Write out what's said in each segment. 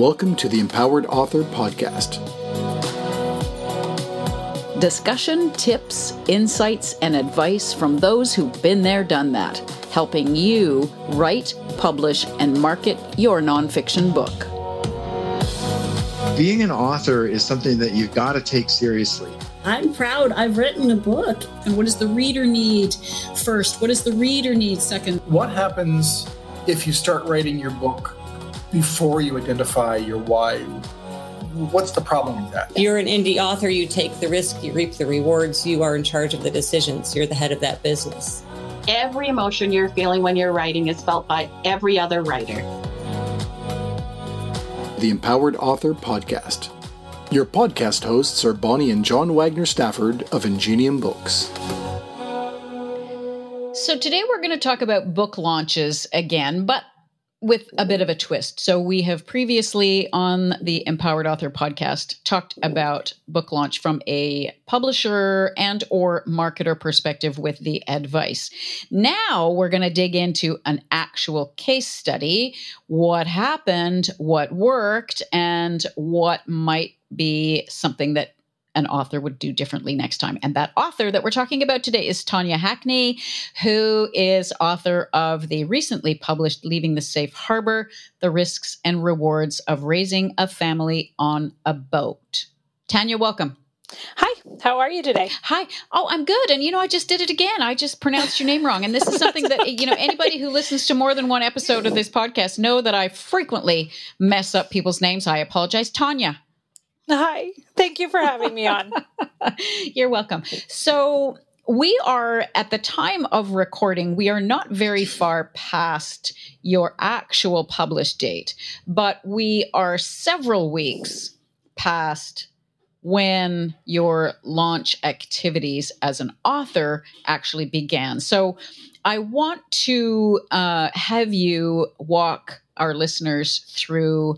Welcome to the Empowered Author Podcast. Discussion, tips, insights, and advice from those who've been there, done that, helping you write, publish, and market your nonfiction book. Being an author is something that you've got to take seriously. I'm proud I've written a book. And what does the reader need first? What does the reader need second? What happens if you start writing your book before you identify your why? What's the problem with that? You're an indie author, you take the risk, you reap the rewards, you are in charge of the decisions, you're the head of that business. Every emotion you're feeling when you're writing is felt by every other writer. The Empowered Author Podcast. Your podcast hosts are Bonnie and John Wagner Stafford of Ingenium Books. So today we're going to talk about book launches again, but with a bit of a twist. So we have previously on the Empowered Author Podcast talked about book launch from a publisher and or marketer perspective with the advice. Now we're going to dig into an actual case study, what happened, what worked, and what might be something that an author would do differently next time. And that author that we're talking about today is Tanya Hackney, who is author of the recently published Leaving the Safe Harbor, The Risks and Rewards of Raising a Family on a Boat. Tanya, welcome. Hi, how are you today? Hi. Oh, I'm good. And, I just did it again. I just pronounced your name wrong. And this is something that, anybody who listens to more than one episode of this podcast know that I frequently mess up people's names. I apologize. Tanya. Hi, thank you for having me on. You're welcome. So we are, at the time of recording, we are not very far past your actual published date, but we are several weeks past when your launch activities as an author actually began. So I want to have you walk our listeners through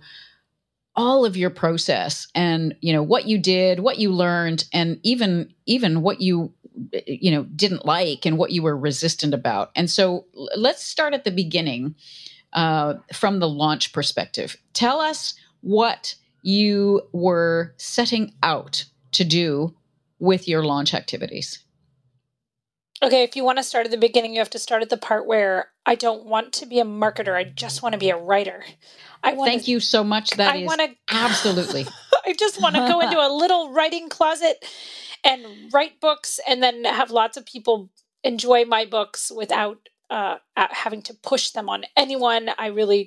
all of your process and, what you did, what you learned, and even what you didn't like and what you were resistant about. And so let's start at the beginning from the launch perspective. Tell us what you were setting out to do with your launch activities. Okay, if you want to start at the beginning, you have to start at the part where I don't want to be a marketer. I just want to be a writer. Thank you so much. That is absolutely. I just want to go into a little writing closet and write books and then have lots of people enjoy my books without having to push them on anyone. I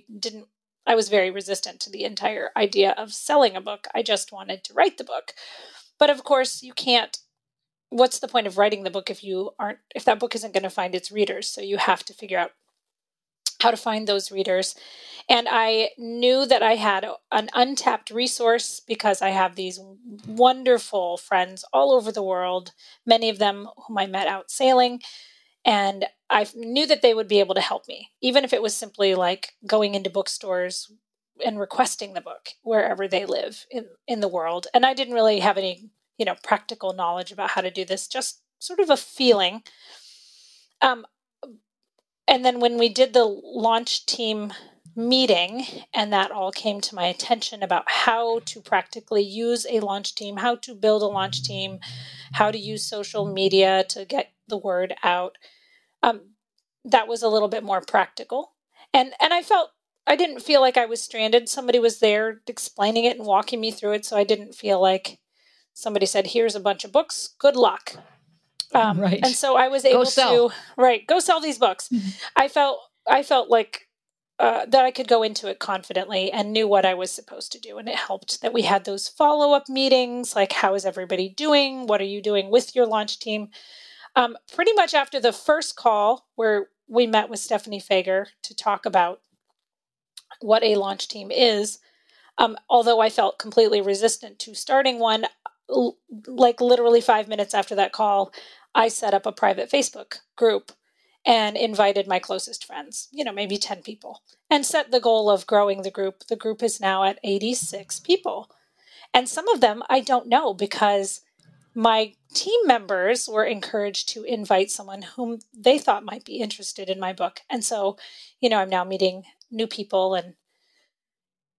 was very resistant to the entire idea of selling a book. I just wanted to write the book. But of course, you can't. What's the point of writing the book if that book isn't going to find its readers? So you have to figure out how to find those readers. And I knew that I had an untapped resource because I have these wonderful friends all over the world, many of them whom I met out sailing. And I knew that they would be able to help me, even if it was simply like going into bookstores and requesting the book wherever they live in the world. And I didn't really have any practical knowledge about how to do this, just sort of a feeling. And then when we did the launch team meeting, and that all came to my attention about how to practically use a launch team, how to build a launch team, how to use social media to get the word out, that was a little bit more practical. And I didn't feel like I was stranded. Somebody was there explaining it and walking me through it, so I didn't feel like somebody said, here's a bunch of books, good luck. Right. And so I was able to go sell these books. Mm-hmm. I felt like that I could go into it confidently and knew what I was supposed to do. And it helped that we had those follow-up meetings, like how is everybody doing? What are you doing with your launch team? Pretty much after the first call where we met with Stephanie Fager to talk about what a launch team is, although I felt completely resistant to starting one, like literally 5 minutes after that call, I set up a private Facebook group and invited my closest friends, maybe 10 people, and set the goal of growing the group. The group is now at 86 people. And some of them I don't know because my team members were encouraged to invite someone whom they thought might be interested in my book. And so, I'm now meeting new people and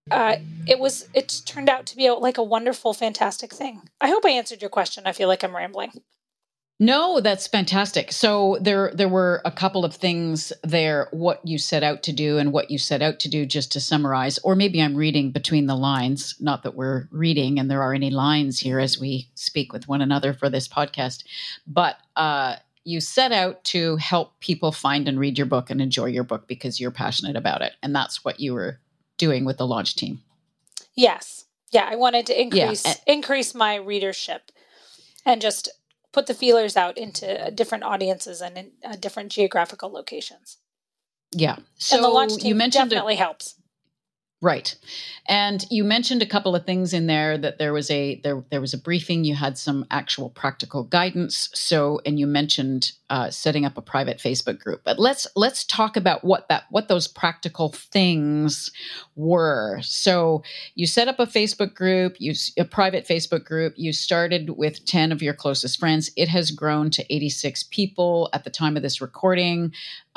it's turned out to be like a wonderful, fantastic thing. I hope I answered your question. I feel like I'm rambling. No, that's fantastic. So there were a couple of things there, what you set out to do and what you set out to do, just to summarize, or maybe I'm reading between the lines, not that we're reading and there are any lines here as we speak with one another for this podcast, but you set out to help people find and read your book and enjoy your book because you're passionate about it. And that's what you were doing with the launch team. Yes. Yeah. I wanted to increase my readership and just put the feelers out into different audiences and in different geographical locations. Yeah. So and the launch team definitely helps. Right. And you mentioned a couple of things in there, that there was a briefing, you had some actual practical guidance. So, and you mentioned setting up a private Facebook group. But let's talk about what those practical things were. So you set up a Facebook group, a private Facebook group. You started with 10 of your closest friends. It has grown to 86 people at the time of this recording.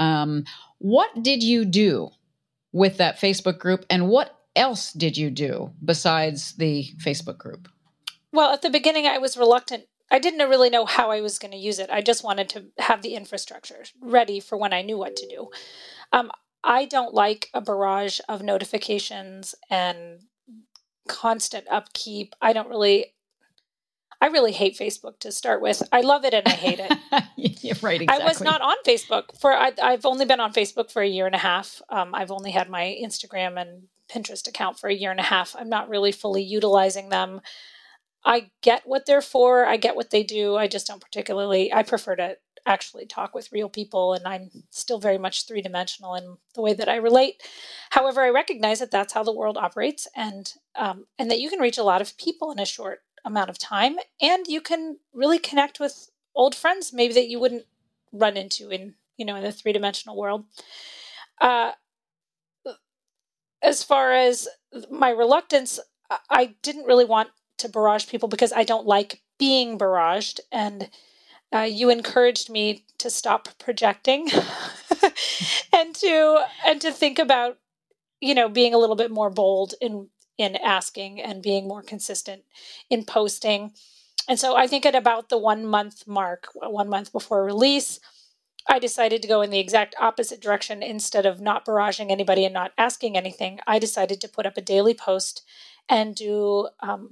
What did you do with that Facebook group, and what else did you do besides the Facebook group? Well, at the beginning, I was reluctant. I didn't really know how I was going to use it. I just wanted to have the infrastructure ready for when I knew what to do. I don't like a barrage of notifications and constant upkeep. I really hate Facebook to start with. I love it and I hate it. Yeah, right, exactly. I was not on Facebook I've only been on Facebook for a year and a half. I've only had my Instagram and Pinterest account for a year and a half. I'm not really fully utilizing them. I get what they're for. I get what they do. I just don't I prefer to actually talk with real people, and I'm still very much three-dimensional in the way that I relate. However, I recognize that that's how the world operates, and that you can reach a lot of people in a short amount of time, and you can really connect with old friends maybe that you wouldn't run into in the three-dimensional world. As far as my reluctance, I didn't really want to barrage people because I don't like being barraged, and you encouraged me to stop projecting and to think about being a little bit more bold in asking and being more consistent in posting. And so I think at about the 1 month mark, 1 month before release, I decided to go in the exact opposite direction. Instead of not barraging anybody and not asking anything, I decided to put up a daily post and do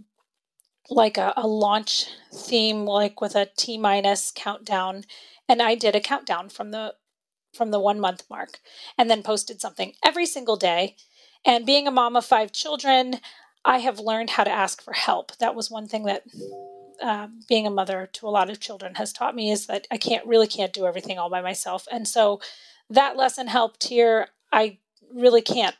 like a launch theme, like with a T- countdown. And I did a countdown from the 1 month mark, and then posted something every single day. And being a mom of 5 children, I have learned how to ask for help. That was one thing that being a mother to a lot of children has taught me, is that I really can't do everything all by myself. And so that lesson helped here. I really can't,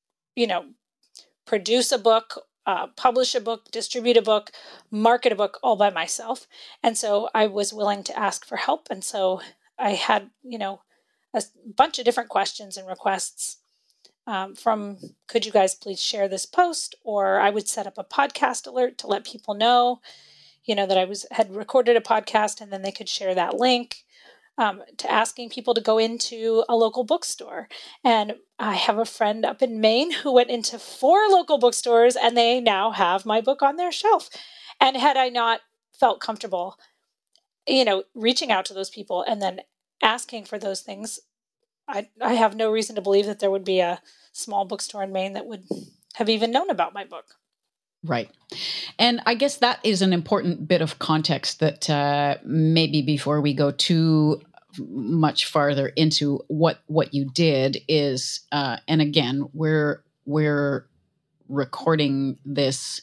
produce a book, publish a book, distribute a book, market a book all by myself. And so I was willing to ask for help. And so I had, a bunch of different questions and requests from, could you guys please share this post? Or I would set up a podcast alert to let people know, that I had recorded a podcast, and then they could share that link, to asking people to go into a local bookstore. And I have a friend up in Maine who went into 4 local bookstores, and they now have my book on their shelf. And had I not felt comfortable, reaching out to those people and then asking for those things, I have no reason to believe that there would be a small bookstore in Maine that would have even known about my book. Right. And I guess that is an important bit of context that maybe before we go too much farther into what you did is, and again, we're recording this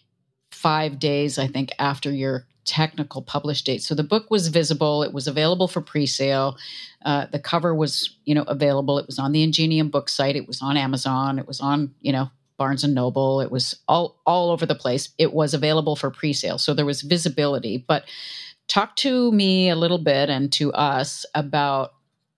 5 days, I think, after your technical publish date. So the book was visible. It was available for pre-sale. The cover was, available. It was on the Ingenium book site. It was on Amazon. It was on, Barnes and Noble. It was all over the place. It was available for pre-sale. So there was visibility. But talk to me a little bit, and to us, about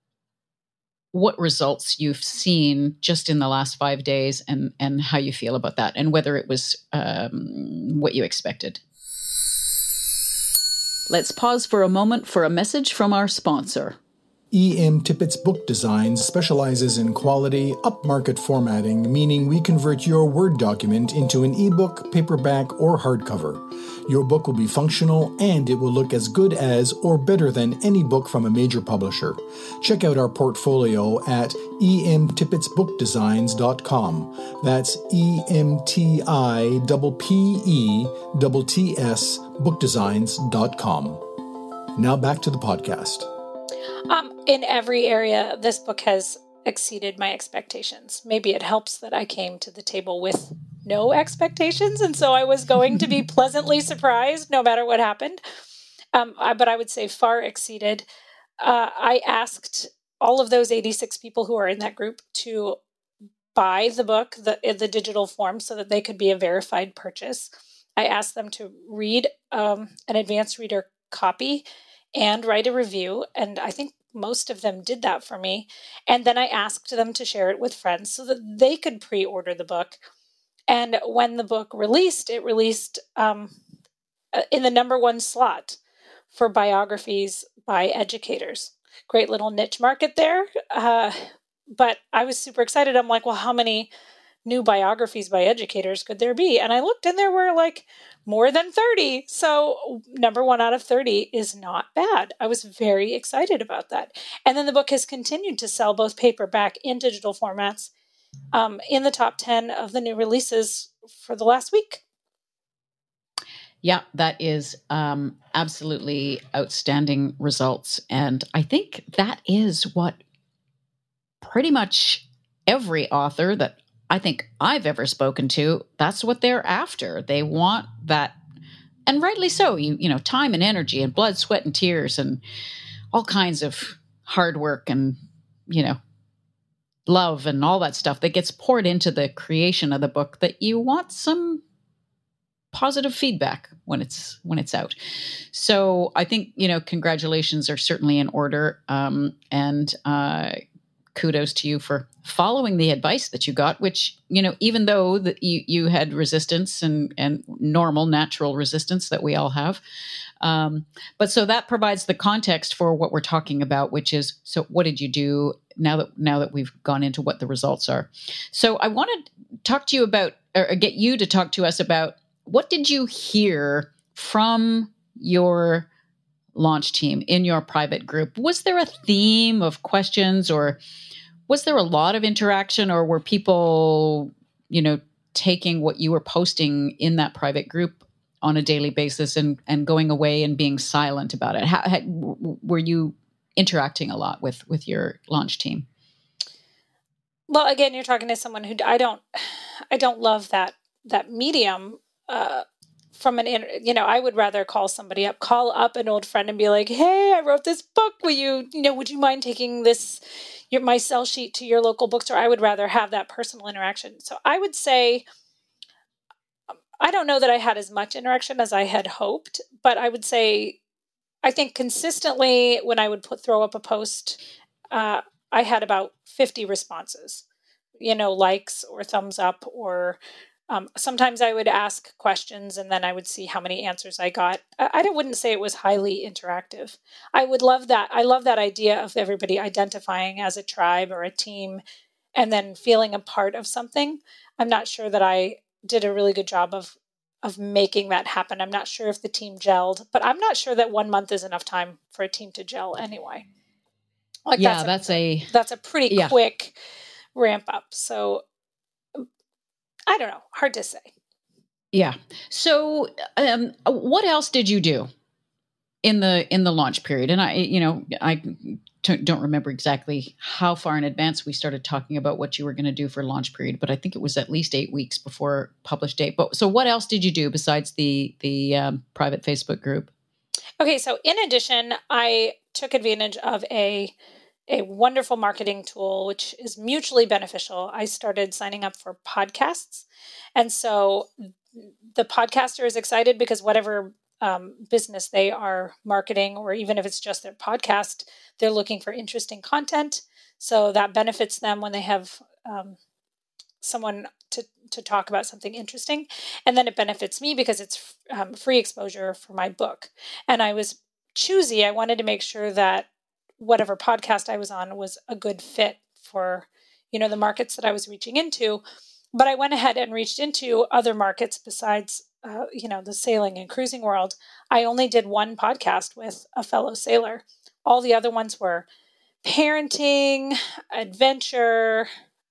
what results you've seen just in the last 5 days, and how you feel about that, and whether it was what you expected. Let's pause for a moment for a message from our sponsor. E.M. Tippett's Book Designs specializes in quality, upmarket formatting, meaning we convert your Word document into an ebook, paperback, or hardcover. Your book will be functional and it will look as good as or better than any book from a major publisher. Check out our portfolio at emtippettsbookdesigns.com. That's EMTIPPETTS bookdesigns.com. Now back to the podcast. In every area, this book has exceeded my expectations. Maybe it helps that I came to the table with no expectations, and so I was going to be pleasantly surprised no matter what happened. But I would say far exceeded. I asked all of those 86 people who are in that group to buy the book in the digital form so that they could be a verified purchase. I asked them to read an advanced reader copy and write a review, and I think most of them did that for me. And then I asked them to share it with friends so that they could pre-order the book. And when the book released, it released in the number 1 slot for biographies by educators. Great little niche market there. But I was super excited. I'm like, well, how many new biographies by educators could there be? And I looked and there were like more than 30. So number 1 out of 30 is not bad. I was very excited about that. And then the book has continued to sell both paperback and digital formats in the top 10 of the new releases for the last week. Yeah, that is absolutely outstanding results. And I think that is what pretty much every author that I think I've ever spoken to, that's what they're after. They want that, and rightly so, you know, time and energy and blood, sweat, and tears and all kinds of hard work and, you know, love and all that stuff that gets poured into the creation of the book, that you want some positive feedback when it's out. So I think, you know, congratulations are certainly in order. And kudos to you for following the advice that you got, which, you know, even though you had resistance and normal, natural resistance that we all have. But so that provides the context for what we're talking about, which is, so what did you do now that we've gone into what the results are? So I want to talk to you about, or get you to talk to us about, what did you hear from your launch team in your private group? Was there a theme of questions, or was there a lot of interaction, or were people, you know, taking what you were posting in that private group on a daily basis and going away and being silent about it? Were you interacting a lot with your launch team? Well, again, you're talking to someone who I don't love that medium. From I would rather call up an old friend and be like, hey, I wrote this book. Would you mind taking my sell sheet to your local bookstore? I would rather have that personal interaction. So I would say, I don't know that I had as much interaction as I had hoped, but I would say, I think consistently when I would throw up a post, I had about 50 responses, likes or thumbs up, or sometimes I would ask questions and then I would see how many answers I got. I wouldn't say it was highly interactive. I love that idea of everybody identifying as a tribe or a team and then feeling a part of something. I'm not sure that I did a really good job of making that happen. I'm not sure if the team gelled, but I'm not sure that 1 month is enough time for a team to gel anyway. That's a pretty quick ramp up. So I don't know. Hard to say. Yeah. So, what else did you do in the launch period? And I don't remember exactly how far in advance we started talking about what you were going to do for launch period, but I think it was at least 8 weeks before publish date. But so, what else did you do besides the private Facebook group? Okay. So, in addition, I took advantage of a wonderful marketing tool, which is mutually beneficial. I started signing up for podcasts. And so the podcaster is excited because whatever business they are marketing, or even if it's just their podcast, they're looking for interesting content. So that benefits them when they have someone to talk about something interesting. And then it benefits me because it's free exposure for my book. And I was choosy. I wanted to make sure that whatever podcast I was on was a good fit for, the markets that I was reaching into. But I went ahead and reached into other markets besides, the sailing and cruising world. I only did one podcast with a fellow sailor. All the other ones were parenting, adventure,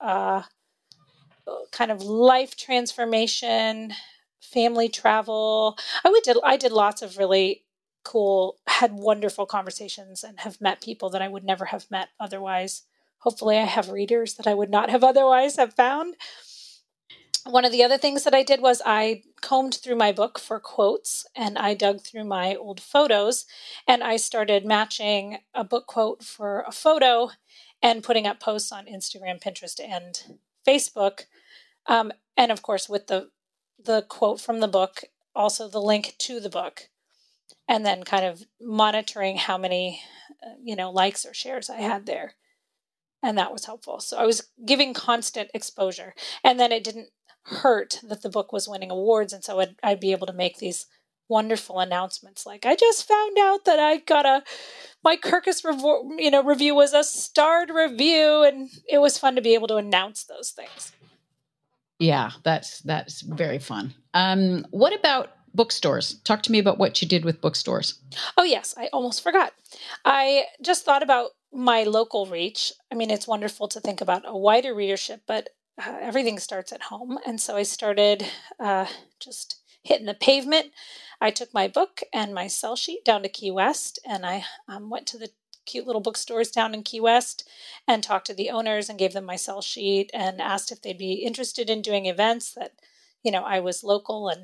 kind of life transformation, family travel. I did lots of really cool, had wonderful conversations and have met people that I would never have met otherwise. Hopefully I have readers that I would not have otherwise have found. One of the other things that I did was I combed through my book for quotes, and I dug through my old photos, and I started matching a book quote for a photo and putting up posts on Instagram, Pinterest, and Facebook. And of course, with the quote from the book, also the link to the book, and then kind of monitoring how many, likes or shares I had there. And that was helpful. So I was giving constant exposure, and then it didn't hurt that the book was winning awards. And so I'd be able to make these wonderful announcements. Like, I just found out that I got my Kirkus review was a starred review. And it was fun to be able to announce those things. Yeah, that's very fun. What about bookstores? Talk to me about what you did with bookstores. Oh, yes. I almost forgot. I just thought about my local reach. I mean, it's wonderful to think about a wider readership, but everything starts at home. And so I started just hitting the pavement. I took my book and my sell sheet down to Key West, and I went to the cute little bookstores down in Key West and talked to the owners and gave them my sell sheet and asked if they'd be interested in doing events that, I was local. And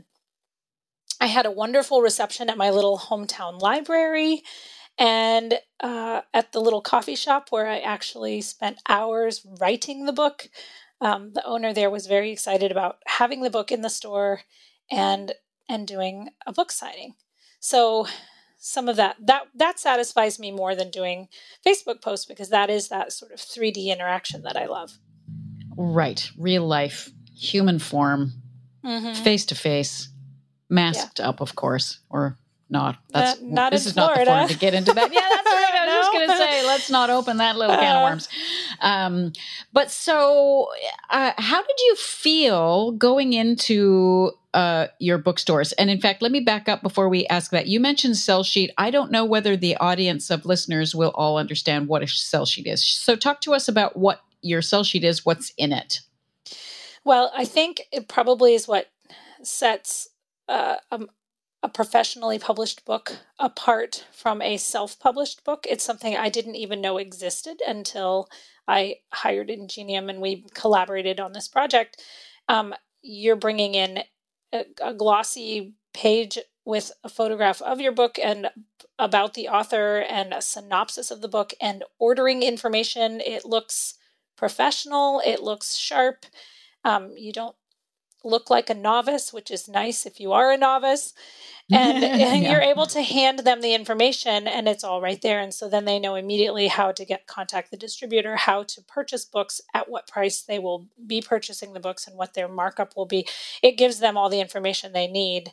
I had a wonderful reception at my little hometown library and at the little coffee shop where I actually spent hours writing the book. The owner there was very excited about having the book in the store and doing a book signing. So some of that satisfies me more than doing Facebook posts, because that is that sort of 3D interaction that I love. Right. Real life, human form, face to face, masked up, of course, or not. This is not the forum to get into that. Yeah, that's right. I was just going to say, let's not open that little can of worms. But so how did you feel going into your bookstores? And in fact, let me back up before we ask that. You mentioned sell sheet. I don't know whether the audience of listeners will all understand what a sell sheet is. So talk to us about what your sell sheet is, what's in it. Well, I think it probably is what sets a professionally published book apart from a self-published book. It's something I didn't even know existed until I hired Ingenium and we collaborated on this project. You're bringing in a glossy page with a photograph of your book and about the author and a synopsis of the book and ordering information. It looks professional. It looks sharp. You don't look like a novice, which is nice if you are a novice. And you're able to hand them the information and it's all right there. And so then they know immediately how to contact the distributor, how to purchase books, at what price they will be purchasing the books and what their markup will be. It gives them all the information they need.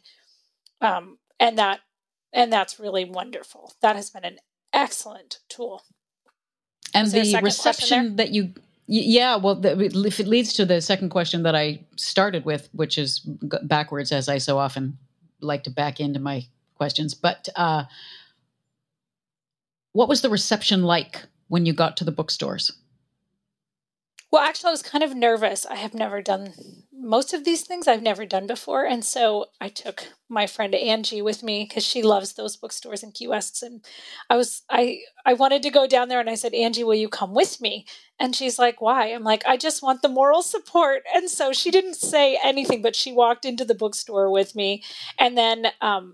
And that's really wonderful. That has been an excellent tool. And the reception that you... Yeah, well, if it leads to the second question that I started with, which is backwards, as I so often like to back into my questions. But what was the reception like when you got to the bookstores? Well, actually, I was kind of nervous. I have never done most of these things. I've never done before. And so I took my friend Angie with me because she loves those bookstores in Key West. And I wanted to go down there and I said, Angie, will you come with me? And she's like, why? I'm like, I just want the moral support. And so she didn't say anything, but she walked into the bookstore with me. And then,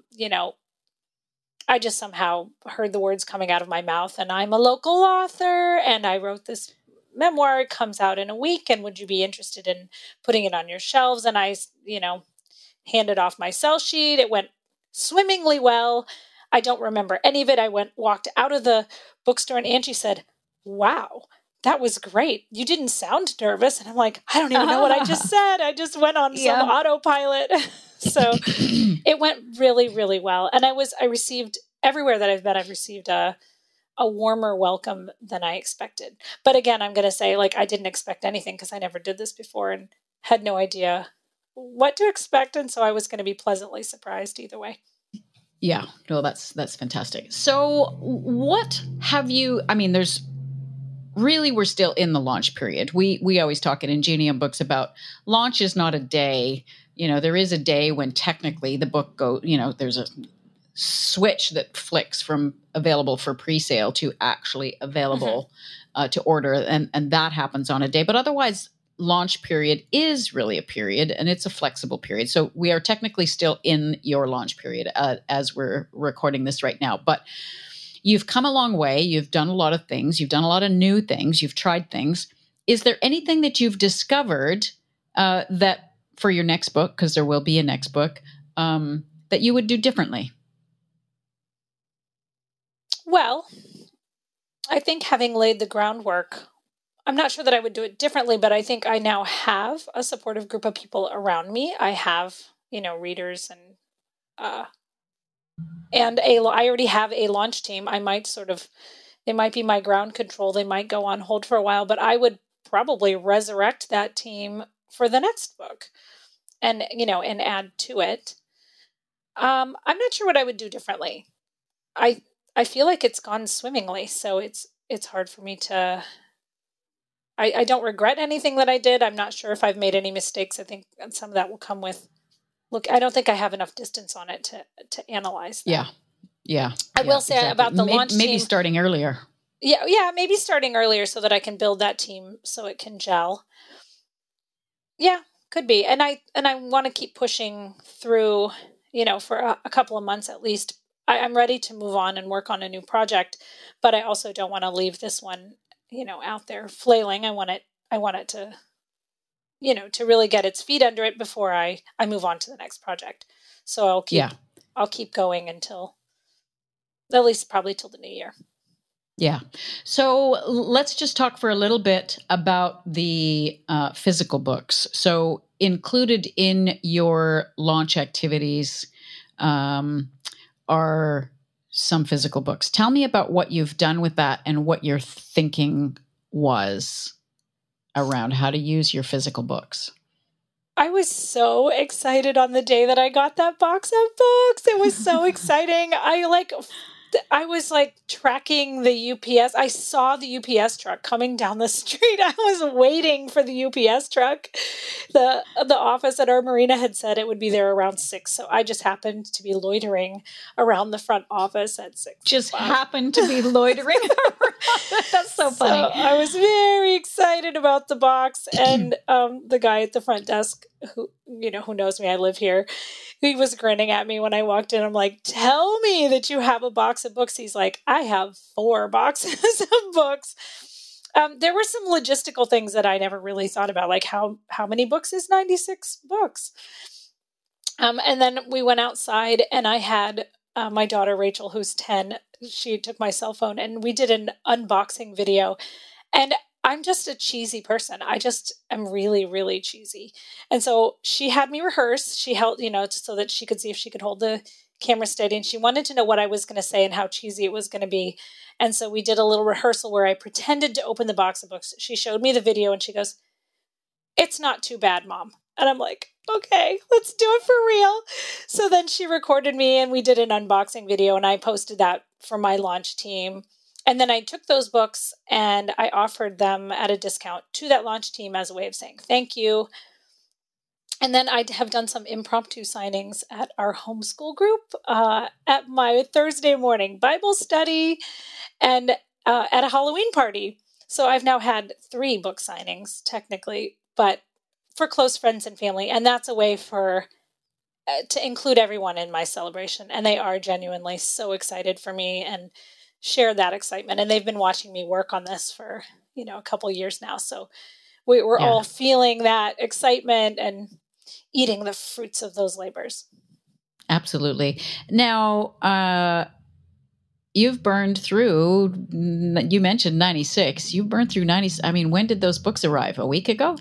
I just somehow heard the words coming out of my mouth, and I'm a local author and I wrote this memoir. It comes out in a week, and would you be interested in putting it on your shelves? And I, handed off my sell sheet. It went swimmingly well. I don't remember any of it. I walked out of the bookstore and Angie said, wow, that was great. You didn't sound nervous. And I'm like, I don't even know what I just said. I just went on some autopilot. So it went really, really well. And I received everywhere that I've been, I've received a a warmer welcome than I expected. But again, I'm going to say, like, I didn't expect anything because I never did this before and had no idea what to expect. And so I was going to be pleasantly surprised either way. Yeah, no, that's fantastic. So what have you, I mean, there's really, we're still in the launch period. We always talk in Ingenium Books about launch is not a day. You know, there is a day when technically the book there's a switch that flicks from available for pre-sale to actually available to order. And that happens on a day. But otherwise, launch period is really a period, and it's a flexible period. So we are technically still in your launch period as we're recording this right now. But you've come a long way. You've done a lot of things. You've done a lot of new things. You've tried things. Is there anything that you've discovered that for your next book, because there will be a next book, that you would do differently? Well, I think having laid the groundwork, I'm not sure that I would do it differently, but I think I now have a supportive group of people around me. I have, readers and I already have a launch team. I might they might be my ground control. They might go on hold for a while, but I would probably resurrect that team for the next book and add to it. I'm not sure what I would do differently. I feel like it's gone swimmingly, so it's hard for me to. I don't regret anything that I did. I'm not sure if I've made any mistakes. I think some of that will come with. Look, I don't think I have enough distance on it to analyze that. Yeah. I will say exactly. About the launch team. Maybe starting earlier. Yeah, maybe starting earlier so that I can build that team so it can gel. Yeah, could be. And I want to keep pushing through, for a couple of months at least. I'm ready to move on and work on a new project, but I also don't want to leave this one, out there flailing. I want it to, to really get its feet under it before I move on to the next project. So I'll keep going until at least probably till the new year. Yeah. So let's just talk for a little bit about the physical books. So included in your launch activities, are some physical books. Tell me about what you've done with that and what your thinking was around how to use your physical books. I was so excited on the day that I got that box of books. It was so exciting. I was tracking the UPS. I saw the UPS truck coming down the street. I was waiting for the UPS truck. The office at our marina had said it would be there around 6. So I just happened to be loitering around the front office at 6. Just happened to be loitering around. That's so funny. So I was very excited about the box. And the guy at the front desk who knows me, I live here, he was grinning at me when I walked in. I'm like, tell me that you have a box of books. He's like, I have 4 boxes of books. There were some logistical things that I never really thought about, like how many books is 96 books? And then we went outside and I had my daughter, Rachel, who's 10, she took my cell phone and we did an unboxing video. And I'm just a cheesy person. I just am really, really cheesy. And so she had me rehearse. She held, so that she could see if she could hold the camera steady. And she wanted to know what I was going to say and how cheesy it was going to be. And so we did a little rehearsal where I pretended to open the box of books. She showed me the video and she goes, "It's not too bad, Mom." And I'm like, okay, let's do it for real. So then she recorded me and we did an unboxing video and I posted that for my launch team. And then I took those books and I offered them at a discount to that launch team as a way of saying thank you. And then I have done some impromptu signings at our homeschool group, at my Thursday morning Bible study, and at a Halloween party. So I've now had 3 book signings, technically, but for close friends and family. And that's a way to include everyone in my celebration. And they are genuinely so excited for me and share that excitement. And they've been watching me work on this for, a couple years now. So we're all feeling that excitement and eating the fruits of those labors. Absolutely. Now, you've burned through, you mentioned 96. You've burned through 90. I mean, when did those books arrive? A week ago?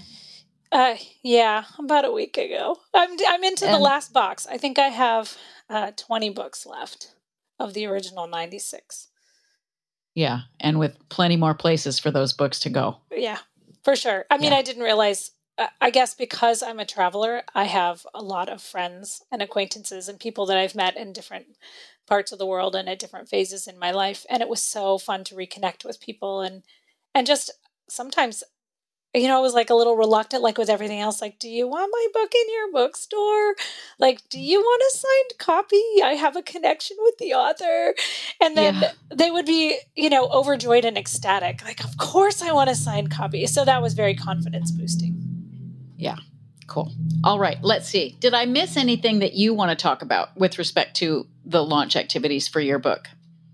Yeah, about a week ago. I'm into the last box. I think I have 20 books left of the original 96. Yeah. And with plenty more places for those books to go. Yeah, for sure. I mean, I didn't realize, I guess because I'm a traveler, I have a lot of friends and acquaintances and people that I've met in different parts of the world and at different phases in my life. And it was so fun to reconnect with people and just sometimes, you know, I was like a little reluctant, like with everything else, like, do you want my book in your bookstore? Like, do you want a signed copy? I have a connection with the author. And then they would be, you know, overjoyed and ecstatic. Like, of course I want a signed copy. So that was very confidence boosting. Yeah. Cool. All right. Let's see. Did I miss anything that you want to talk about with respect to the launch activities for your book?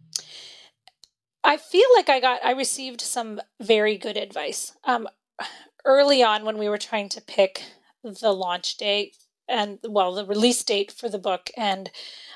I feel like I received some very good advice. Early on when we were trying to pick the launch date and, well, the release date for the book and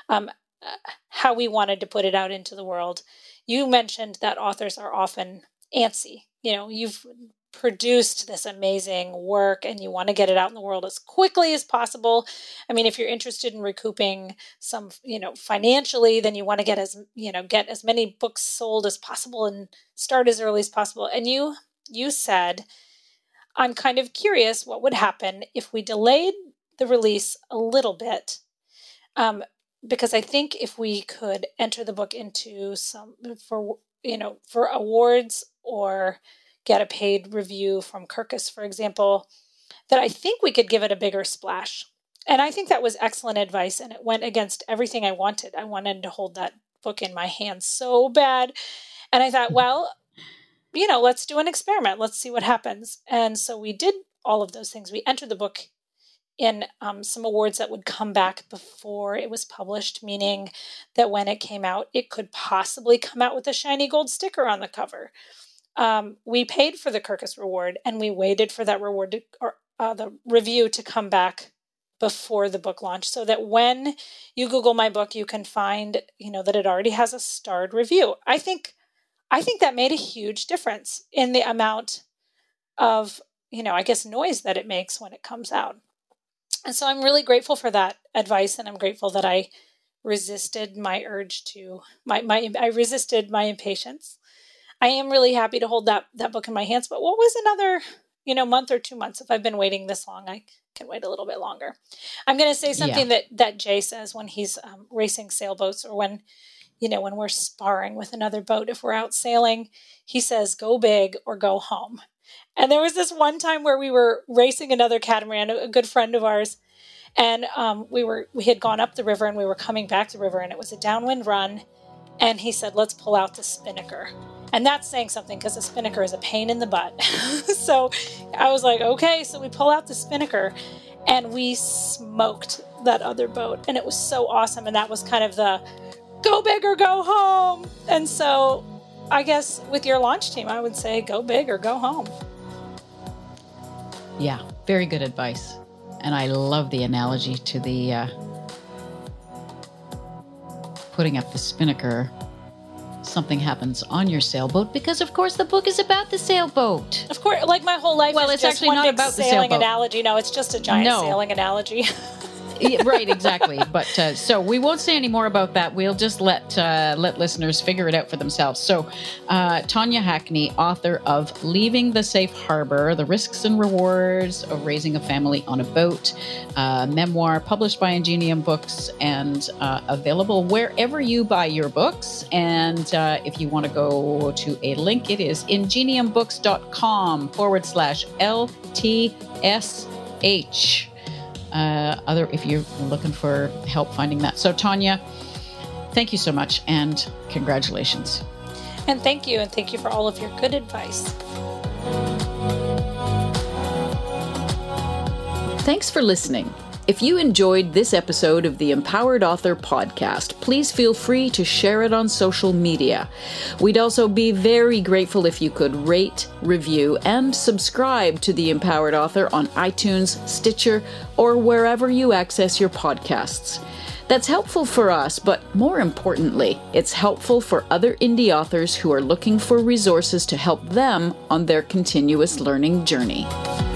how we wanted to put it out into the world, you mentioned that authors are often antsy. You know, you've produced this amazing work and you want to get it out in the world as quickly as possible. I mean, if you're interested in recouping some, you know, financially, then you want to get as many books sold as possible and start as early as possible. And you said, I'm kind of curious what would happen if we delayed the release a little bit, because I think if we could enter the book into for awards or get a paid review from Kirkus, for example, that I think we could give it a bigger splash. And I think that was excellent advice, and it went against everything I wanted. I wanted to hold that book in my hands so bad. And I thought, well, you know, let's do an experiment. Let's see what happens. And so we did all of those things. We entered the book in some awards that would come back before it was published, meaning that when it came out, it could possibly come out with a shiny gold sticker on the cover. We paid for the Kirkus reward, and we waited for that reward the review to come back before the book launch, so that when you Google my book, you can find, you know, that it already has a starred review. I think that made a huge difference in the amount of, you know, I guess noise that it makes when it comes out. And so I'm really grateful for that advice, and I'm grateful that I resisted my urge to I resisted my impatience. I am really happy to hold that book in my hands. But what was another, you know, month or 2 months? If I've been waiting this long, I can wait a little bit longer. I'm going to say something that Jay says when he's racing sailboats, or when we're sparring with another boat. If we're out sailing, he says, "Go big or go home." And there was this one time where we were racing another catamaran, a good friend of ours, and we had gone up the river and we were coming back the river, and it was a downwind run. And he said, "Let's pull out the spinnaker." And that's saying something, because the spinnaker is a pain in the butt. So I was like, okay, so we pull out the spinnaker and we smoked that other boat. And it was so awesome. And that was kind of the go big or go home. And so I guess with your launch team, I would say go big or go home. Yeah, very good advice. And I love the analogy to the putting up the spinnaker. Something happens on your sailboat, because of course the book is about the sailboat. Of course, like my whole life is it's just actually one not big about the sailing sailboat. analogy. No, it's just a giant sailing analogy. Yeah, right, exactly. But so we won't say any more about that. We'll just let listeners figure it out for themselves. So Tanya Hackney, author of Leaving the Safe Harbor, The Risks and Rewards of Raising a Family on a Boat, memoir published by Ingenium Books and available wherever you buy your books. And if you want to go to a link, it is ingeniumbooks.com/LTSH. If you're looking for help finding that. So Tanya, thank you so much, and congratulations. And thank you for all of your good advice. Thanks for listening. If you enjoyed this episode of the Empowered Author Podcast, please feel free to share it on social media. We'd also be very grateful if you could rate, review, and subscribe to the Empowered Author on iTunes, Stitcher, or wherever you access your podcasts. That's helpful for us, but more importantly, it's helpful for other indie authors who are looking for resources to help them on their continuous learning journey.